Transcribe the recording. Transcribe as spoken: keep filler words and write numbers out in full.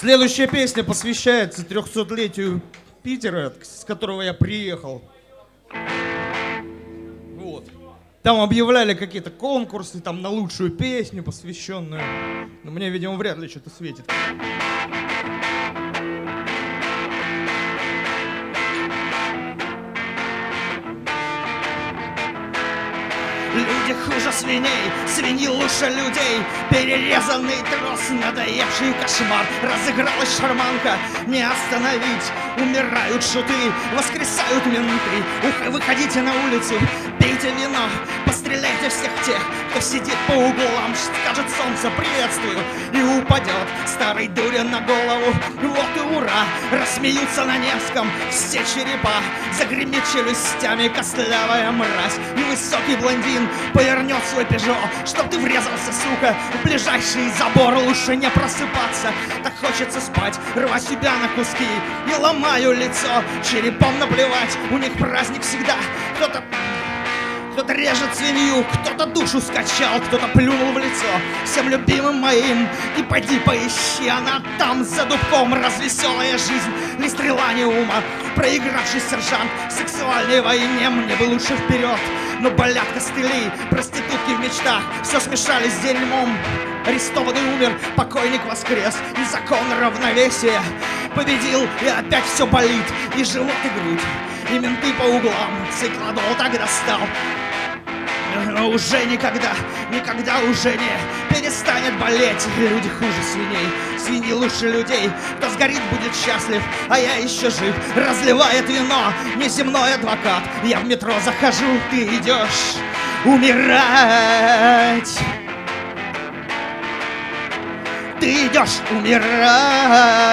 Следующая песня посвящается трехсотлетию Питера, с которого я приехал. Вот. Там объявляли какие-то конкурсы там на лучшую песню посвященную. Но мне, видимо, вряд ли что-то светит. Люди хуже свиней, свиньи лучше людей. Перерезанный трос, надоевший кошмар. Разыгралась шарманка, не остановить. Умирают шуты, воскресают менты. Ух, выходите на улицу, пейте вино. Постреляйте всех тех, кто сидит по углам. Скажет солнце приветствую и упадет старой дуре на голову. Вот и ура, рассмеются на Невском все черепа. Загремит челюстями костлявая мразь. И высокий блондин повернет свой пежо. Чтоб ты врезался, сука, в ближайший забор. Лучше не просыпаться, так хочется спать. Рва себя на куски и ломаю лицо. Черепом наплевать, у них праздник всегда. Кто-то Кто-то режет свинью, кто-то душу скачал, кто-то плюнул в лицо всем любимым моим. И пойди поищи, она там за дубком. Развеселая жизнь, ни стрела, ни ума. Проигравший сержант в сексуальной войне. Мне бы лучше вперед, но болят костыли. Проститутки в мечтах все смешали с дерьмом. Арестованный умер, покойник воскрес. И закон равновесия победил, и опять все болит. И живот, и грудь, и менты по углам. Циклодол так достал. Но уже никогда, никогда уже не перестанет болеть. Люди хуже свиней, свиньи лучше людей. Кто сгорит, будет счастлив, а я еще жив. Разливает вино неземной адвокат. Я в метро захожу, ты идешь умирать. Ты идешь умирать.